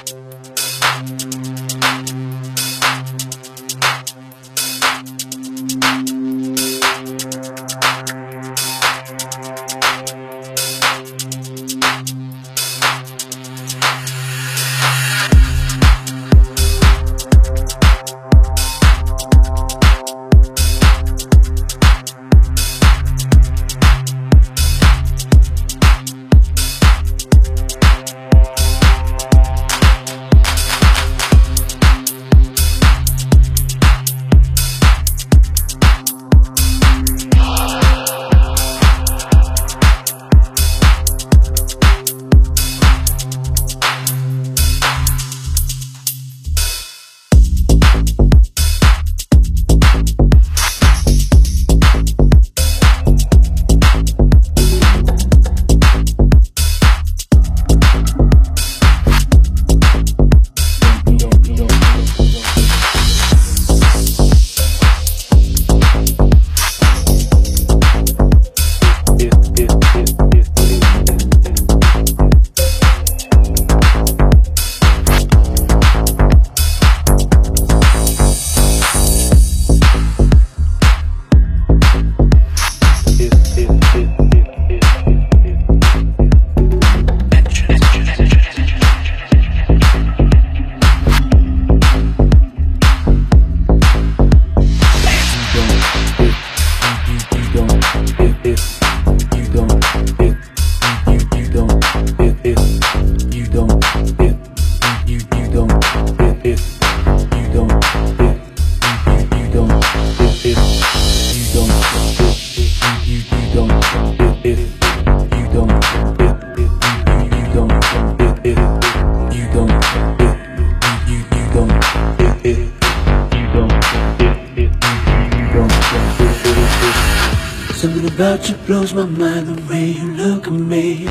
Something about you blows my mind, the way you look at me.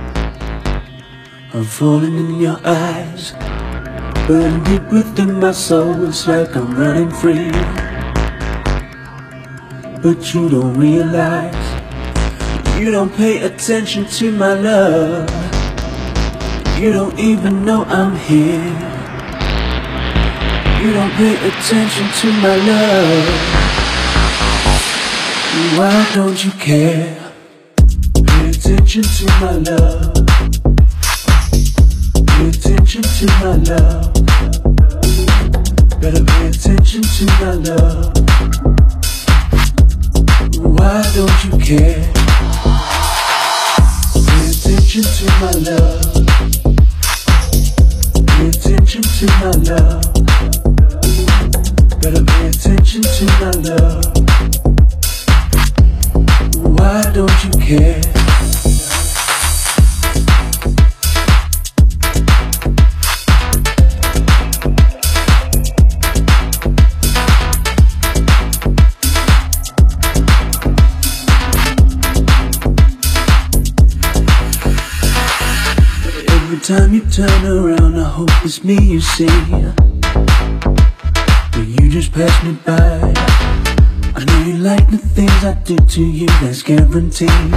I'm falling in your eyes, burning deep within my soul. It's like I'm running free, but you don't realize. You don't pay attention to my love. You don't even know I'm here. You don't pay attention to my love. Why don't you care? Pay attention to my love. Pay attention to my love. Better pay attention to my love. Why don't you care? Pay attention to my love. Pay attention to my love. Better pay attention to my love. Why don't you care? Every time you turn around, I hope it's me you see. But you just pass me by. I know you like the things I do to you, that's guaranteed.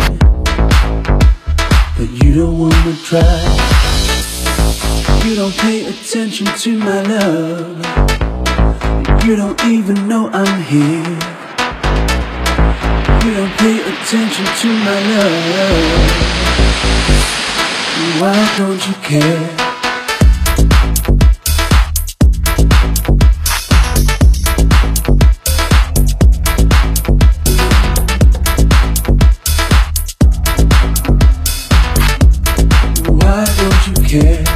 But you don't wanna try. You don't pay attention to my love. You don't even know I'm here. You don't pay attention to my love. Why don't you care? Yeah.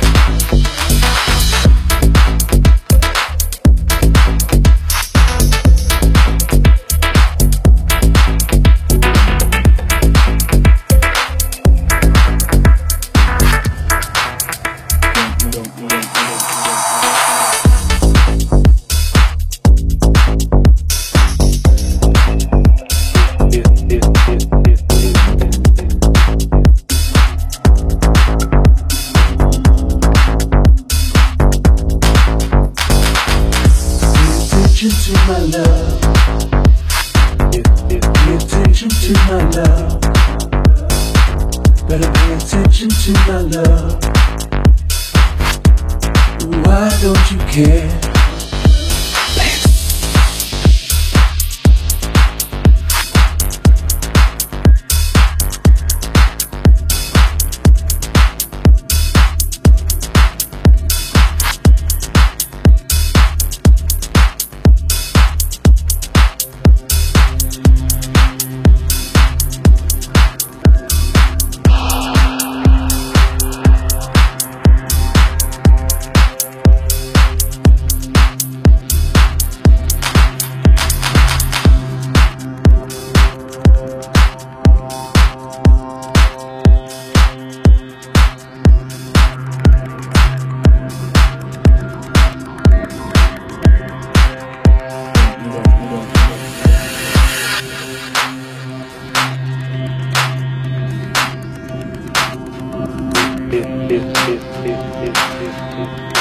To my love, pay attention to my love. Better pay attention to my love. why don't you care? Is